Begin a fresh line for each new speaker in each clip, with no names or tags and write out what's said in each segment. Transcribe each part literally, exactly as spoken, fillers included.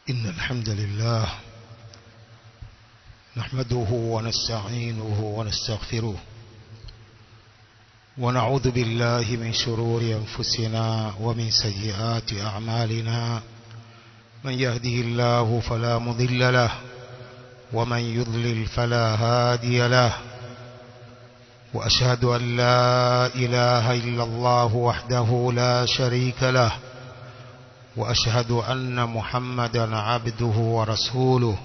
إن الحمد لله نحمده ونستعينه ونستغفره ونعوذ بالله من شرور أنفسنا ومن سيئات أعمالنا من يهده الله فلا مضل له ومن يضلل فلا هادي له وأشهد أن لا إله إلا الله وحده لا شريك له وأشهد أن محمدا عبده ورسوله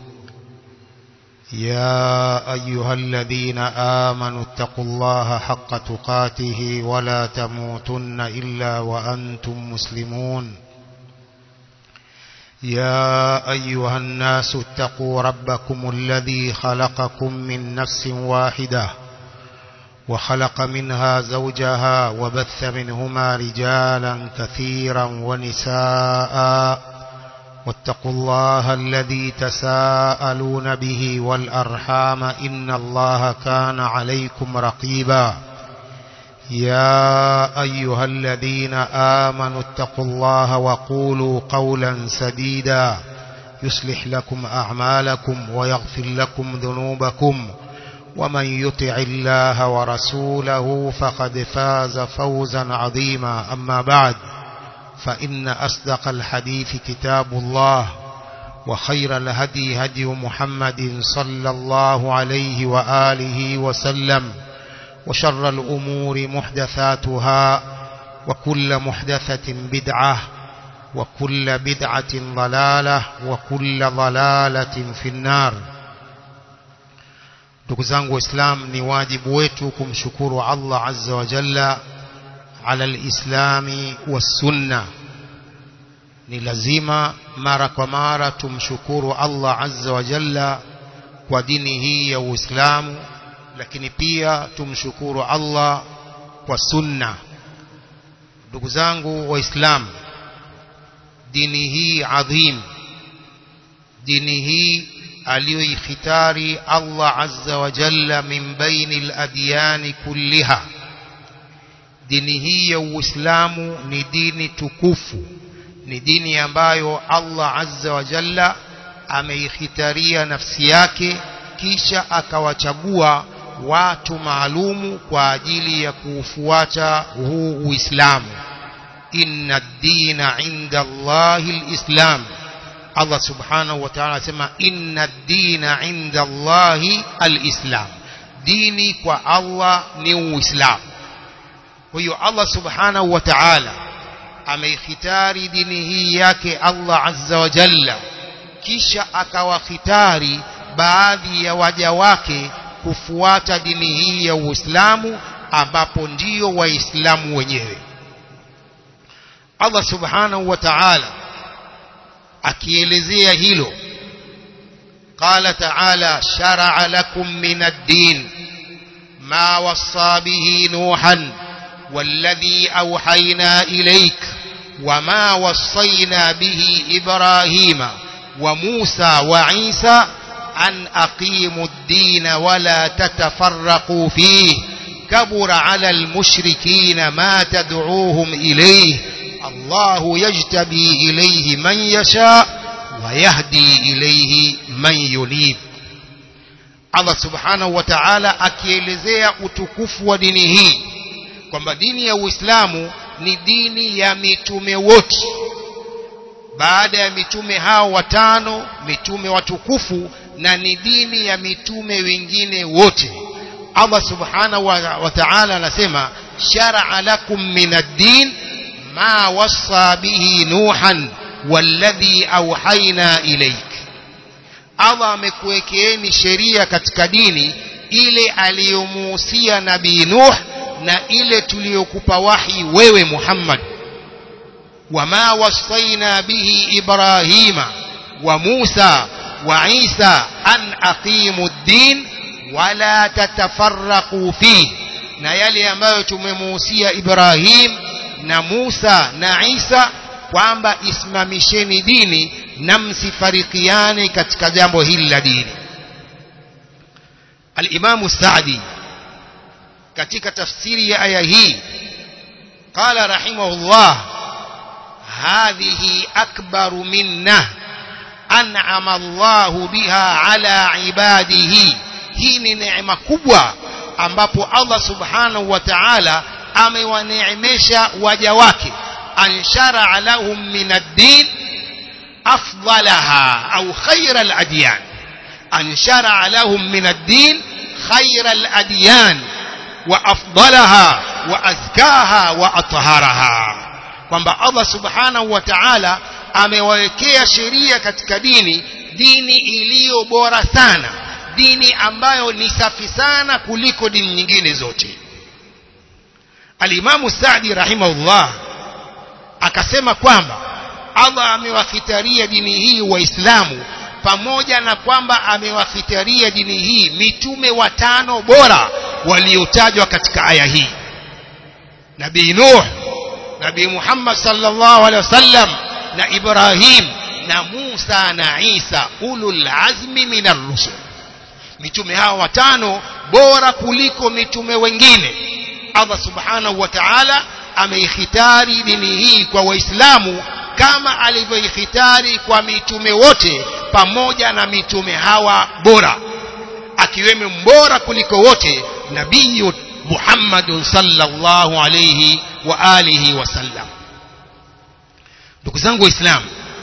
يا أيها الذين آمنوا اتقوا الله حق تقاته ولا تموتن إلا وأنتم مسلمون يا أيها الناس اتقوا ربكم الذي خلقكم من نفس واحدة وخلق منها زوجها وبث منهما رجالا كثيرا ونساء واتقوا الله الذي تساءلون به والأرحام إن الله كان عليكم رقيبا يا أيها الذين آمنوا اتقوا الله وقولوا قولا سديدا يصلح لكم أعمالكم ويغفر لكم ذنوبكم ومن يطع الله ورسوله فقد فاز فوزا عظيما أما بعد فإن أصدق الحديث كتاب الله وخير الهدي هدي محمد صلى الله عليه وآله وسلم وشر الأمور محدثاتها وكل محدثة بدعة وكل بدعة ضلالة وكل ضلالة في النار. Ndugu zangu Waislamu, ni wajibu wetu kumshukuru Allah Azza wa Jalla ala al-islami was-sunna. Ni lazima mara kwa mara tumshukuru Allah Azza wa Jalla kwa dini hii ya Uislamu, lakini pia tumshukuru Allah kwa sunna. Ndugu zangu Waislamu, dini hii adhim, dini hii aliyoikhitari Allah Azza wa Jalla min bainil adyani kulliha, dini hii ya Uislamu ni dini tukufu, ni dini ambayo Allah Azza wa Jalla ameikhitaria nafsi yake, kisha akawachagua watu maalumu kwa ajili ya kuufuata huu Uislamu. Inna ad-dina 'inda Allahi al-Islam. Allah subhanahu wa ta'ala asema inna ad-dina 'inda Allahi al-Islam. Dini kwa Allah ni Uislamu. Kwa hiyo Allah subhanahu wa ta'ala ameikhitari dini hii yake Allah Azza wa Jalla, kisha akawakhitari baadhi ya waja wake kufuata dini hii ya Uislamu, ambapo ndio Waislamu wenyewe. Allah subhanahu wa ta'ala akielezea hilo, qala ta'ala shar'a lakum min ad-din ma wassa bihi nuhan والذي أوحينا إليك وما وصينا به إبراهيم وموسى وعيسى أن أقيموا الدين ولا تتفرقوا فيه كبر على المشركين ما تدعوهم إليه الله يجتبي إليه من يشاء ويهدي إليه من ينيب. Allah subhanahu wa ta'ala akielezea utukufu wa dini hii kwamba dini ya Uislamu ni dini ya mitume wote. Baada ya mitume hao watano, mitume watukufu, na ni dini ya mitume wengine wote. Allah subhanahu wa ta'ala anasema shar'a lakum min ad-din ma wassa bihi nuhan walladhi awhayna ilayk. Allah amekuwekeeni sheria katika dini ile aliyomuhusia Nabii Nuh na ile tuliyokupa wahi wewe Muhammad. Wama wasaina bihi Ibrahima wa Musa wa Isa an aqimu ad-din wala tatafarraqu fi, na yale ambayo tumemuhusia Ibrahim na Musa na Isa kwamba isimamisheni dini na msifarikiane katika jambo hili la dini. Al-Imam Sa'di katika tafsiri ya aya hii qala rahimahullah hadhihi akbaru minna an'ama Allahu biha ala ibadihi. Hii ni neema kubwa ambapo Allah subhanahu wa ta'ala amewaneemesha waja wake. Anshara lahum min ad-din afdalaha au khayra al-adyan. Anshara lahum min ad-din khayra al-adyan wa afdalaha wa azkaha wa athharaha, kwamba Allah subhanahu wa ta'ala amewawekea sheria katika dini, dini iliyo bora sana, dini ambayo ni safi sana kuliko dini nyingine zote. Al-Imam Sa'di rahimahullah akasema kwamba Allah amewakhitaria dini hii Waislamu, pamoja na kwamba amewakhitaria dini hii mitume watano bora waliotajwa katika aya hii: Nabii Nuh, Nabii Muhammad sallallahu alaihi wasallam, na Ibrahim, na Musa, na Isa, ulul azmi minar rusul. Mitume hawa watano bora kuliko mitume wengine. Allah subhanahu wa ta'ala ameikhitari dini hii kwa Waislamu kama alivyoikhitari kwa mitume wote, pamoja na mitume hawa bora, akiwemo mbora kuliko wote Nabii Muhammad sallallahu alayhi wa alihi wasallam. Ndugu zangu Waislamu,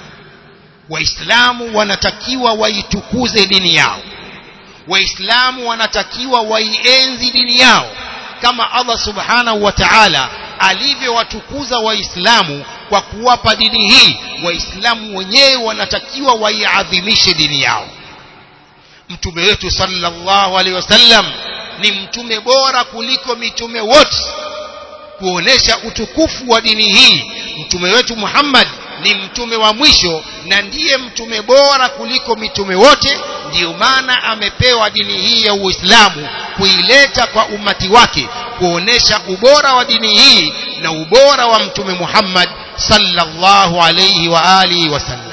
Waislamu wanatakiwa waitukuze dini yao. Waislamu wanatakiwa waienzi dini yao kama Allah subhanahu wa ta'ala alivyowatukuza Waislamu kwa kuwapa dini hii. Waislamu wenyewe wanatakiwa waiadhimishe dini yao. Mtume wetu sallallahu alaihi wasallam ni mtume bora kuliko mitume wote. Kuonesha utukufu wa dini hii, mtume wetu Muhammad ni mtume wa mwisho na ndiye mtume bora kuliko mitume wote. Ndiyo maana amepewa dini hii ya Uislamu kuileta kwa umati wake, kuonesha ubora wa dini hii na ubora wa mtume Muhammad sallallahu alayhi wa alihi wasallam.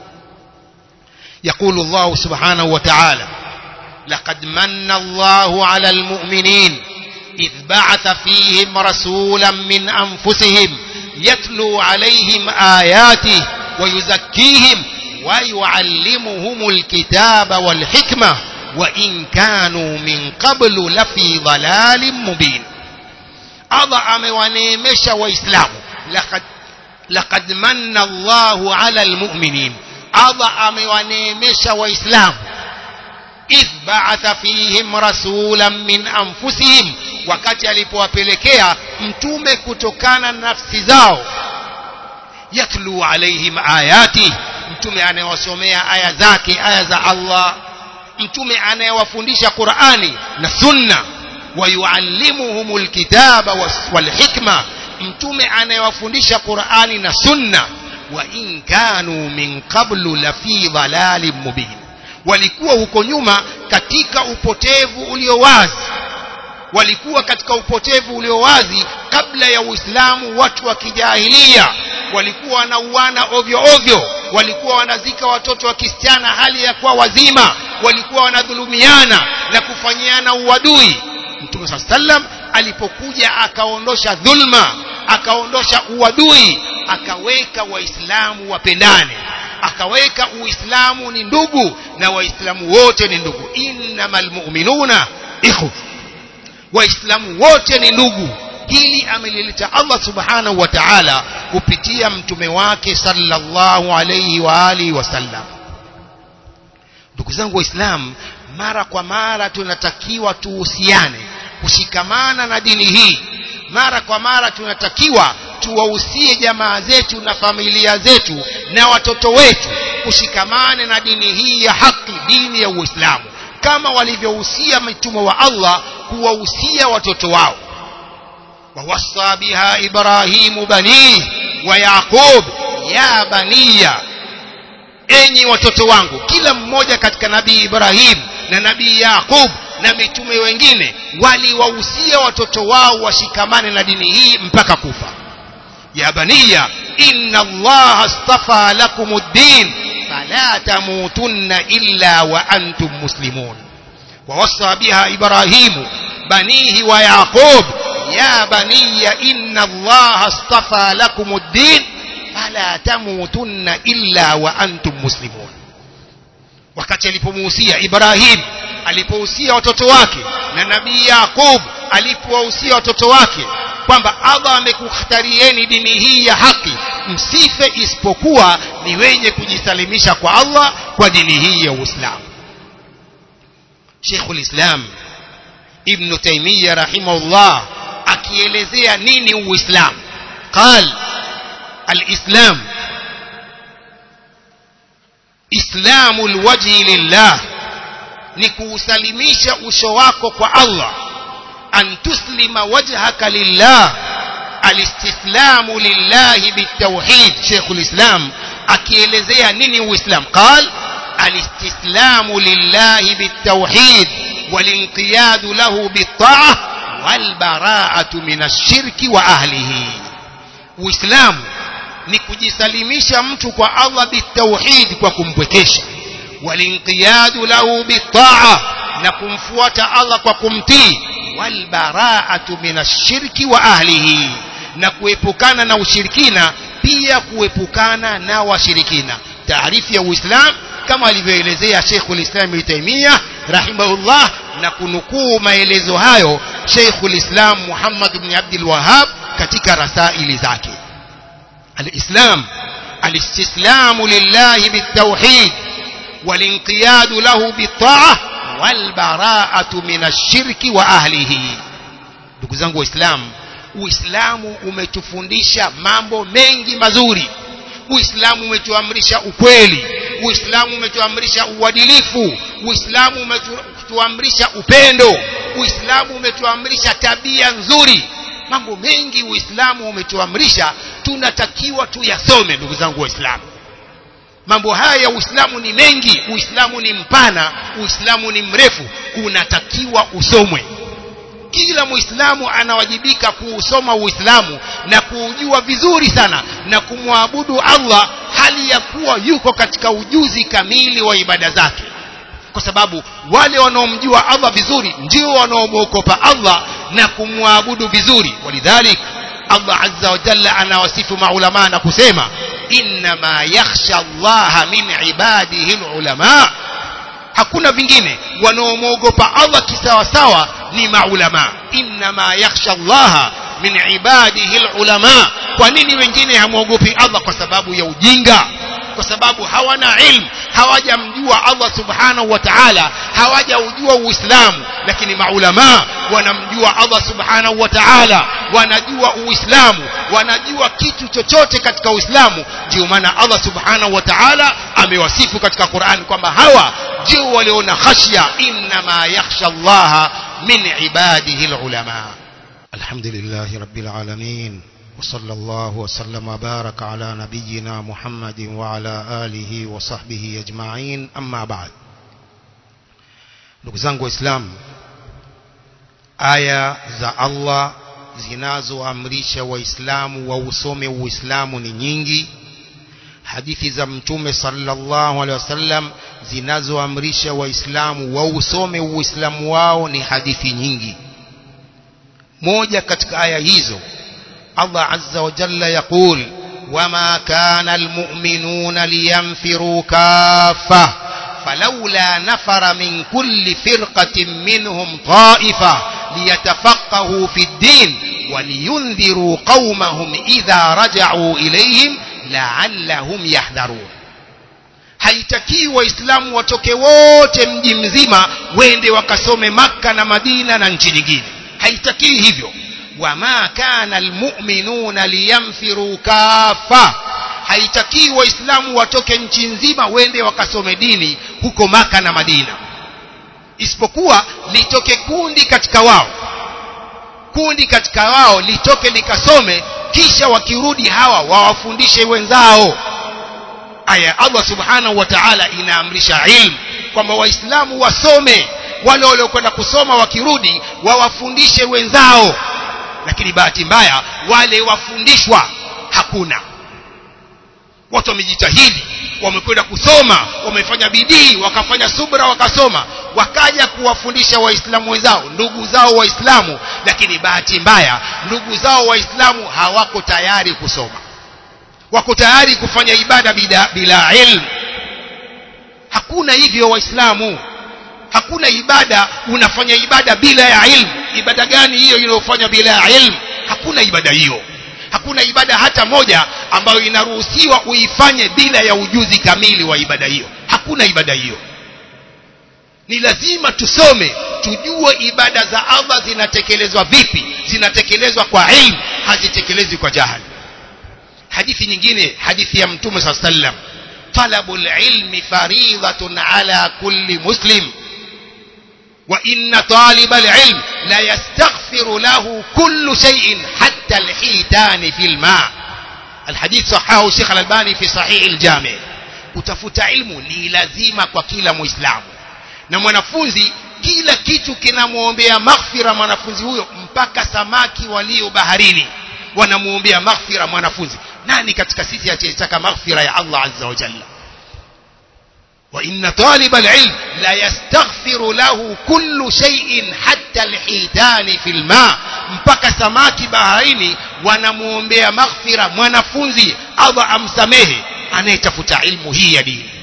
يقول الله سبحانه وتعالى: لقد من الله على المؤمنين إذ بعث فيهم رسولا من أنفسهم يتلو عليهم آياته ويزكيهم ويعلمهم الكتاب والحكمة وإن كانوا من قبل لفي ضلال مبين. الله أموانيمش وإسلام. لقد, لقد من الله على المؤمنين. الله أموانيمش وإسلام. إذ بعث فيهم رسولا من أنفسهم, wakati alipowapelekea mtume kutokana na nafsi zao. Yatlu alaihim ayati, mtume anayewasomea aya zake, aya za Allah. Mtume anayewafundisha Qur'ani na Sunna. Wa yuallimuhumul kitaba wal hikma, mtume anayewafundisha Qur'ani na Sunna. Wa in kanu min qablu lafi dhalalin mubin, walikuwa huko nyuma katika upotevu ulio wazi. Walikuwa katika upotevu ulio wazi kabla ya Uislamu. Watu wa kijahilia walikuwa wanauana ovyo ovyo, walikuwa wanazika watoto wa kisichana hali ya kuwa wazima, walikuwa wanadhulumiana na kufanyiana uadui. Mtume sallallahu alayhi wasallam alipokuja akaondosha dhulma, akaondosha uadui, akaweka Waislamu wapendane, akaweka Uislamu ni ndugu na Waislamu wote ni ndugu. Innamal mu'minuna ikhwa, Waislamu wote ni ndugu. Hili amelileta Allah subhanahu wa ta'ala kupitia mtume wake sallallahu alayhi wa alihi wasallam. Ndugu zangu Waislamu, mara kwa mara tunatakiwa tuhusiane kushikamana na dini hii. Mara kwa mara tunatakiwa tuwahusie jamaa zetu na familia zetu na watoto wetu kushikamane na dini hii ya haki, dini ya Uislamu, kama walivyohusia mitume wa Allah kuwahusia watoto wao. ووصى بها إبراهيم بنيه ويعقوب يا بنيya, enyi watoto wangu. Kila mmoja katika nabii Ibrahim na nabii Yaqub na mitume wengine waliwahusia watoto wao washikamane na dini hii mpaka kufa. Ya baniya inna Allah astafa lakumuddin fala tamutunna illa wa antum muslimun. ووصى بها إبراهيم بنيه ويعقوب يا بني إن الله اصطفى لكم الدين فلا تموتن إلا وأنتم مسلمون. wakati alipomuhusia Ibrahim, alipohusia watoto wake, na nabii Yaqub alipowahusia watoto wake kwamba Allah amekukhtarieni dini hii ya haki, msife isipokuwa ni wenye kujisalimisha kwa Allah kwa dini hii ya Uislamu. Sheikhul Islam Ibn Taymiyyah rahimahullah akielezea nini Uislamu, قال الإسلام إسلام الوجه لله, ni kuusalimisha uso wako kwa Allah. An tuslima wajhaka lillah, alistislamu lillahi bitawhid. Sheikhul Islam akielezea nini Uislamu, قال alistislamu lillahi bitawhid walinqiyadu lahu bitta'ah walbara'atu minashirki wa ahlihi. Uislamu ni kujisalimisha mtu kwa Allah bitawhid, kwa kumpwekesha, walinqiyadu lahu bitta'ah, na kumfuata Allah kwa kumtii, walbara'atu minashirki wa ahlihi, na kuepukana na ushirikina, pia kuepukana na washirikina. Taarifu ya Uislamu kama alivyoelezea Sheikhul Islam Ibn Taymiyyah rahimahullah, na kunukuu maelezo hayo Sheikhul Islam Muhammad ibn Abdul Wahhab katika rasaili zake. Al-Islam al-istislamu lillahi bitawhid walinqiyadu lahu bitta'ah walbara'atu minashirki wa ahlihi. Ndugu zangu Waislamu, Uislamu umetufundisha mambo mengi mazuri. Uislamu umetuamrisha ukweli, Uislamu umetuamrisha uadilifu, Uislamu umetuamrisha upendo, Uislamu umetuamrisha tabia nzuri. Mambo mengi Uislamu umetuamrisha, tunatakiwa tuyasome. Ndugu zangu Waislamu, mambo haya ya Uislamu ni mengi, Uislamu ni mpana, Uislamu ni mrefu, unatakiwa usomwe. Kila Muislamu anawajibika kuusoma Uislamu na kuujua vizuri sana, na kumwabudu Allah hali ya kuwa yuko katika ujuzi kamili wa ibada zake, kwa sababu wale wanaomjua Allah vizuri ndio wanaomwogopa Allah na kumwabudu vizuri. Walidhalik Allah azza wa jalla anawasifu maulama na kusema, innama yakhsha Allah min ibadihi alulama. Hakuna vingine, wanaomwogopa Allah kisawa sawa ni maulama. Innama yakhsha Allah min ibadihi alulama. Kwa nini wengine hamwogopi Allah? Kwa sababu ya ujinga, kwa sababu hawana ilmu, hawajamjua Allah subhanahu wa ta'ala, hawajaujua Uislamu. Lakini maulama wanamjua Allah subhanahu wa ta'ala, wanajua Uislamu, wanajua kitu chochote katika Uislamu. Ndio maana Allah subhanahu wa ta'ala amewasifu katika Qur'an kwamba hawa ndio waliona khashya, innama yakhsha Allah min ibadihi alulama. Alhamdulillahi rabbil alamin, وصلى الله وسلم وبارك على نبينا محمد وعلى آله وصحبه أجمعين. أما بعد, ndugu zangu Waislamu, aya za Allah zinazoamrisha Waislamu wausome Uislamu ni nyingi. Hadithi za Mtume sallallahu alaihi wasallam zinazoamrisha Waislamu wausome Uislamu wao ni hadithi nyingi. Moja katika aya hizo, Allah azza wa jalla yaqul, wama kana almu'minuna liyanfiru kaffa falawla nafara min kulli firqatin minhum ta'ifa liyatafaqahu fi ad-din waliyundhiru qaumahum idha raja'u ilayhim la'allahum yahdharun. Haitaki Waislamu watoke wote mji mzima wende wakasome Makka na Madina na nchi nyingine, haitaki hivyo. wama kana almu'minuna liyanfiru kaffa, haitaki Waislamu watoke nchi nzima wende wakasome dini huko Maka na Madina, isipokuwa litoke kundi katika wao, kundi katika wao litoke likasome, kisha wakirudi hawa wawafundishe wenzao. Aya Allah subhanahu wa ta'ala inaamrisha ilmu, kwamba Waislamu wasome, wale waliokwenda kusoma wakirudi wawafundishe wenzao. Lakini bahati mbaya wale wafundishwa hakuna. Watu wamejitahidi, wamekwenda kusoma, wamefanya bidii, wakafanya subra, wakasoma, wakaja kuwafundisha Waislamu wenzao, ndugu zao Waislamu. Lakini bahati mbaya ndugu zao Waislamu hawako tayari kusoma, wako tayari kufanya ibada bila, bila ilmu. Hakuna hakuna hivyo waislamu. Hakuna ibada unafanya ibada bila ya ilmu. Ibada gani hiyo inayofanywa bila ya ilmu? Hakuna ibada hiyo. Hakuna ibada hata moja ambayo inaruhusiwa uifanye bila ya ujuzi kamili wa ibada hiyo. Hakuna ibada hiyo. Ni lazima tusome, tujue ibada za Allah zinatekelezwa vipi. Zinatekelezwa kwa ilmu, hazitekelezwi kwa jahili. Hadithi nyingine, hadithi ya Mtume sallallahu alayhi wasallam, talabul ilmi faridhatun ala kulli muslim wa inna talibal ilm la yastaghfiru lahu kullu shay'in hatta al-hitani fil ma'. Alhadith sahahu Sheikh Al-Albani fi Sahih al-Jami'. Kutafuta ilmu ni lazima kwa kila Muislamu, na mwanafunzi kila kitu kinamuombea maghfira mwanafunzi huyo, mpaka samaki walio baharini wanamuombea maghfira mwanafunzi. Nani katika sisi atayetaka maghfira ya Allah azza wa jalla? wa inna talib al-ilm la yastaghfiru lahu kullu shay'in hatta al-hitani fil ma'. Mpaka samaki baharini wanamuombea maghfira mwanafunzi, Allah amsamehe anayetafuta ilmu hii ya dini.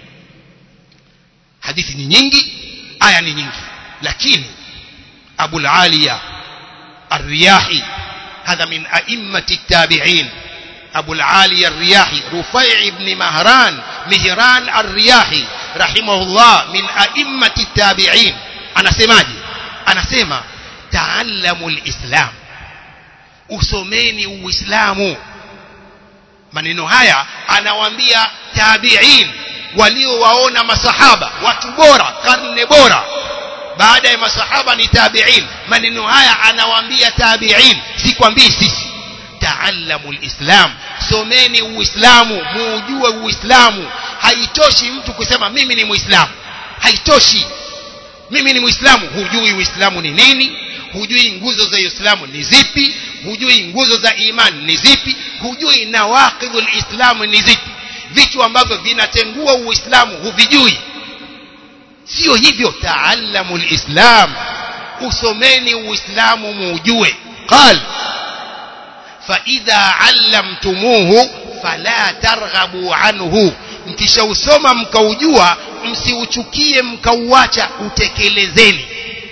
Hadithi ni nyingi, aya ni nyingi, lakini Abu al-Aliya Ar-Riyahi, hadha min a'immati at-tabi'in. Abu al-Aliya Ar-Riyahi Rufai' ibn Mahran Mihran Ar-Riyahi rahimahullah, min a'immati at-tabi'in, anasemaje? Anasema ta'allamu al-islam, usomeni uislamu. Maneno haya anawaambia tabi'in waliowaona masahaba, watu bora, karne bora. Baada ya masahaba ni tabi'in. Maneno haya anawaambia tabi'in, sikwambii sisi. Ta'allamu al-islam, someni uislamu, muujue uislamu. Haitoshi mtu kusema mimi ni muislamu, haitoshi. Mimi ni muislamu, hujui uislamu ni nini, hujui nguzo za uislamu ni zipi, hujui nguzo za imani ni zipi, hujui nawaqidul islam ni zipi. Vitu ambavyo vinatengua uislamu huvijui. Sio hivyo. Ta'allamu al-islam, usomeni uislamu muujue. Qal fa idha 'allamtumuhu fala targhabu anhu, mkishausoma mkaujua msiuchukie mkauacha, utekelezeni.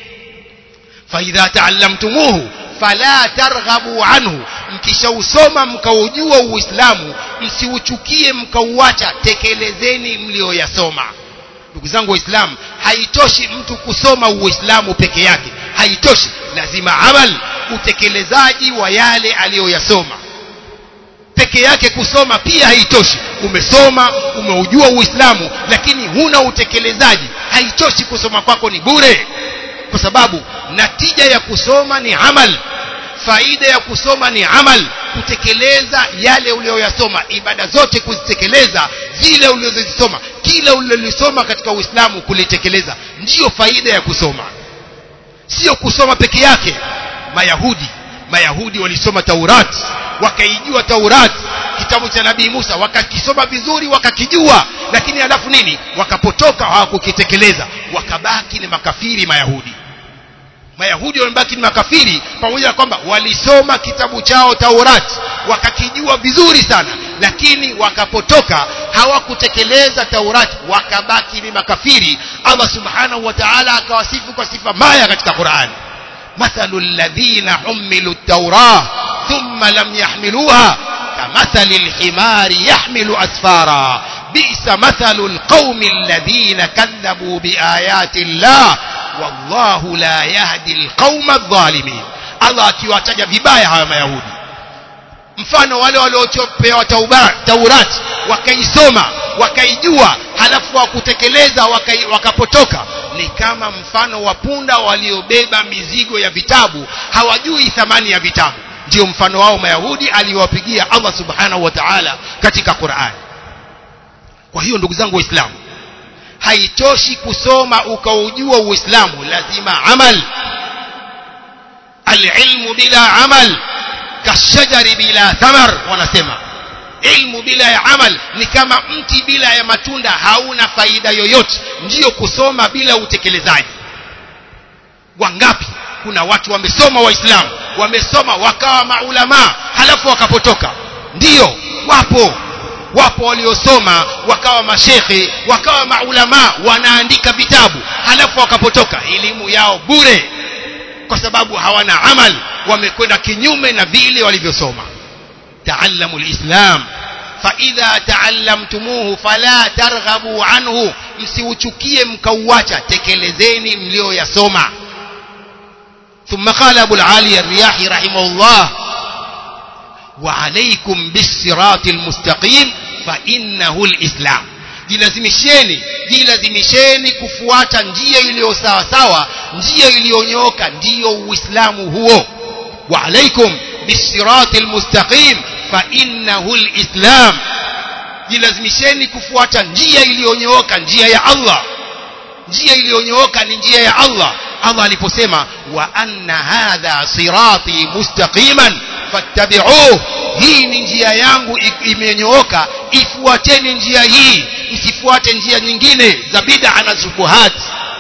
Fa idha ta'allamtumuhu fala targhabu anhu, mkishausoma mkaujua uislamu msiuchukie mkauacha, tekelezeni mlioyasoma. Ndugu zangu waislamu, haitoshi mtu kusoma uislamu peke yake, haitoshi. Lazima amal, utekelezaji wa yale aliyoyasoma. Peke yake kusoma pia haitoshi. Umesoma, umeujua uislamu, lakini huna utekelezaji, haitoshi. Kusoma kwako ni bure, kwa sababu natija ya kusoma ni amal. Faida ya kusoma ni amal, kutekeleza yale uliyoyasoma. Ibada zote kuzitekeleza zile ulizozisoma, kila ulilolisoma katika Uislamu kulitekeleza, ndiyo faida ya kusoma. Sio kusoma peke yake. Mayahudi Mayahudi walisoma Taurat, wakaijua Taurat, kitabu cha Nabii Musa, wakakisoma vizuri, wakakijua, lakini alafu nini? Wakapotoka, hawakukitekeleza, wakabaki ni makafiri. Mayahudi Mayahudi wamebaki ni makafiri, pamoja na kwamba walisoma kitabu chao Taurat, wakakijua vizuri sana, lakini wakapotoka, hawakutekeleza Taurat, wakabaki ni makafiri. Allah subhanahu wa ta'ala akawasifu kwa sifa mbaya katika Qur'an. Mathalul ladhina humilu at-taurah thumma lam yahmiluha kamathalil himari yahmilu asfara bi'sa mathalul qaumil ladhina kadhabu biayati Allah wallahu la yahdi alqauma adh-dhalimin. Allah akiwataja vibaya hawa Mayahudi, mfano wale waliopewa Taurat wakaisoma wakaijua, halafu wakutekeleza wakapotoka, ni kama mfano wa punda waliobeba mizigo ya vitabu, hawajui thamani ya vitabu. Ndio mfano wao Mayahudi aliwapigia Allah subhanahu wa ta'ala katika Qur'an. Kwa hiyo ndugu zangu waislamu, haitoshi kusoma ukaujua uislamu, lazima amal. Al-ilmu bila amal kashajari bila thamar, wanasema ilmu bila ya amal ni kama mti bila ya matunda, hauna faida yoyote. Ndiyo kusoma bila utekelezaji. Wangapi kuna watu wamesoma, waislamu wamesoma wakawa maulama, halafu wakapotoka? Ndiyo, wapo. wapo waliosoma wakawa mashekhe wakawa maulama wanaandika vitabu halafu wakapotoka elimu yao bure kwa sababu hawana amal wamekwenda kinyume na vile walivyosoma. Ta'allamu al-islam fa idha ta'allamtumuhu fala targhabu anhu, msiuchukie mkauacha, tekelezeni mlioyasoma. Thumma qala Abu al-Ali ar-Riyahi rahimahullah wa alaykum bis-siratil mustaqim fa innahu al-islam, jilazimisheni jilazimisheni kufuata njia iliyo sawa sawa, njia iliyonyooka, ndiyo uislamu huo. Wa alaykum bis-siratil mustaqim fa innahu al-islam, jilazimisheni kufuata njia iliyonyooka, njia ya Allah. Njia iliyonyooka ni njia ya Allah. Allah aliposema wa anna hadha sirati mustaqiman fattabi'uhu, hii ni njia yangu imenyooka, ifuateni njia hii, msifuate njia nyingine za bid'a na shubuhat.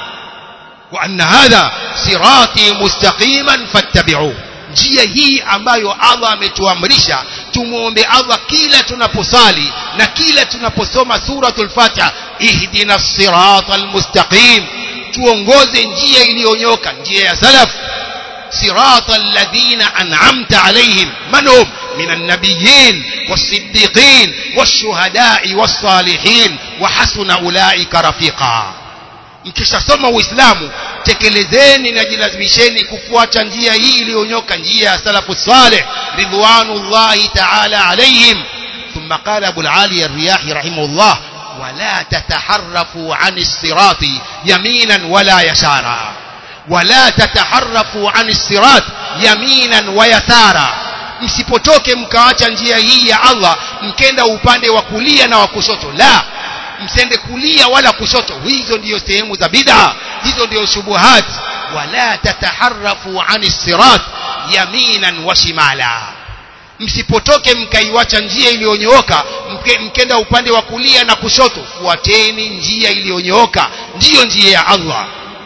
Wa anna hadha sirati mustaqiman fattabi'uhu, njia hii ambayo Allah ametuamrisha tumuombe Allah kila tunaposali na kila tunaposoma suratul Fatiha, ihdinas siratal mustaqim, tuongoze njia iliyonyoka, njia ya salaf. siratal ladhina an'amta alayhim manhum minan nabiyyin was-siddiqin wash-shuhada'i was-salihin wa hasuna ulaika rafiqa. Mkishasoma Uislamu tekelezeni na jilazimisheni kufuata njia hii iliyonyoka, njia ya salafu salih ridwanullahi ta'ala alayhim. Thumma qala Abu al-Ali ar-Riyahi rahimahullah wala tataharrafu 'anis sirati yaminan wala yasara, wala tataharrafu 'anis sirat yaminan wa yasara, msipotoke mkaacha njia hii ya Allah mkenda upande wa kulia na wa kushoto. La, msende kulia wala kushoto, hizo ndiyo sehemu za bid'a, hizo ndiyo shubuhat. Wala tataharrafu 'anis sirat yaminan wa shimala, msipotoke mkaiwacha njia iliyonyooka mkenda upande wa kulia na kushoto, fuateni njia iliyonyooka, ndiyo njia ya Allah.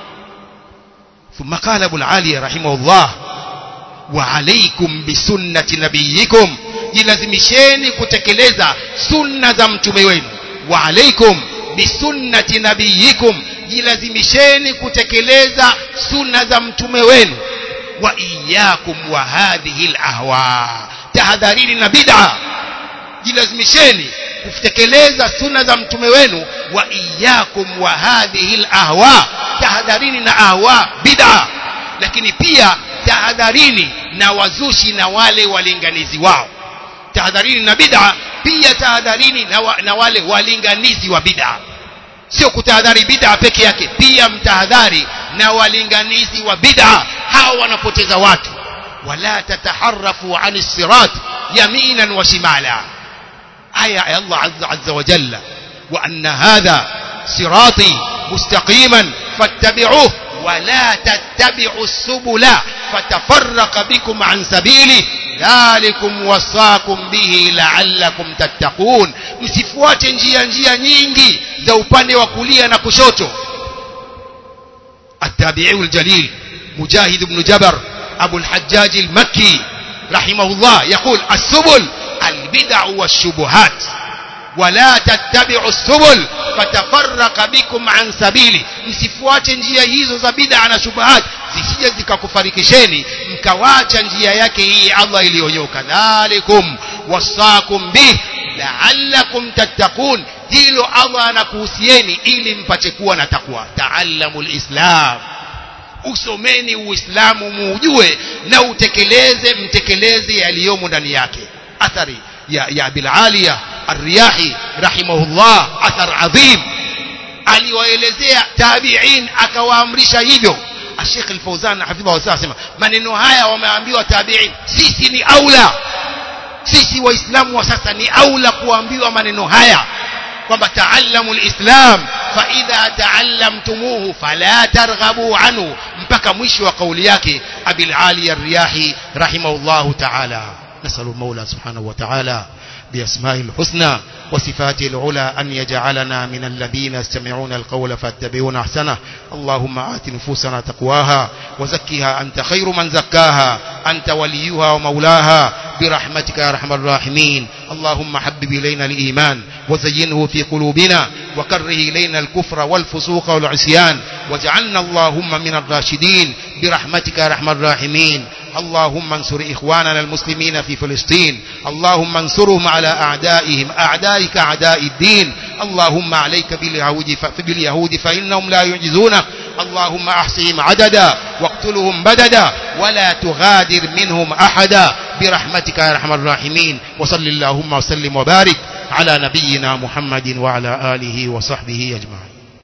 Thumma qala Abu al-Ali rahimahullah wa alaykum bisunnati nabiyikum, jilazimisheni kutekeleza sunna za mtume wenu. Wa alaykum bisunnati nabiyikum, jilazimisheni kutekeleza sunna za mtume wenu. Wa iyyakum wa hadhihi al-ahwa, tahadharini na bid'a, jilazimisheni kutekeleza sunna za mtume wenu. Wa iyyakum wa hadhihi al-ahwa, tahadharini na ahwa, bid'a. Lakini pia tahadharini na wazushi na wale walinganizi wao. Tahadharini na bid'a, pia tahadharini na, wa, na wale walinganizi wa bid'a. Sio kutahadhari bid'a peke yake, pia mtahadhari na walinganizi wa bid'a, hao wanapoteza watu. Wala tataharrafu 'anis sirat yaminan wa shimala, aya ya Allah azza azza wa jalla wa anna hadha sirati mustaqiman fattabi'uhu wala tattabi'us subula fatafarraqa bikum 'an sabili dhalikum wasaakum bihi la'allakum tattaqun, msifuate njia njia nyingi za upande wa kulia na kushoto. التابعي الجليل مجاهد بن جبر أبو الحجاج المكي رحمه الله يقول السبل البدع والشبهات ولا تتبعوا السبل فتفرق بكم عن سبيلي, msifuate njia hizo za bid'a na shubuhat zisije zikakufarikisheni mkawacha njia yake hii Allah iliyonyoka. Dhalikum wasaakum bih la'allakum tattaqun, hilo Allah anakuhusieni ili mpate kuwa na takwa. Ta'allamul islam, usomeni uislamu muujue na utekeleze, mtekeleze yaliyomo ndani yake. Athari ya ya Abil Aliya Ar-Riyahi rahimahullah, athar adhim, aliwaelezea tabi'in akawaamrisha hivyo. Sheikh Al-Fawzan hafidhahu asema maneno haya wameambiwa tabi'in, sisi ni aula, sisi waislamu wa sasa ni aula kuambiwa maneno haya kwamba ta'allamu al-islam fa idha ta'allamtumuhu fala targhabu anhu, mpaka mwisho wa kauli yake Abil Ali Ar-Riyahi rahimahullahu ta'ala. نسأل المولى سبحانه وتعالى بأسمائه الحسنى وصفاته العلى أن يجعلنا من الذين يستمعون القول فاتبعون أحسنه. اللهم آت نفوسنا تقواها وزكها أنت خير من زكاها، أنت وليها ومولاها. برحمتك يا أرحم الراحمين. اللهم حبب إلينا الإيمان وزينه في قلوبنا وكره إلينا الكفر والفسوق والعصيان واجعلنا اللهم من الراشدين برحمتك يا أرحم الراحمين. اللهم انصر إخواننا المسلمين في فلسطين، اللهم انصرهم على أعدائهم أعدائك أعداء الدين. اللهم عليك باليهود باليهود فإنهم لا يعجزونك. اللهم أحصهم عددا واقتلهم بددا ولا تغادر منهم أحدا برحمتك يا أرحم الراحمين. وصل اللهم وسلم وبارك على نبينا محمد وعلى آله وصحبه أجمعين.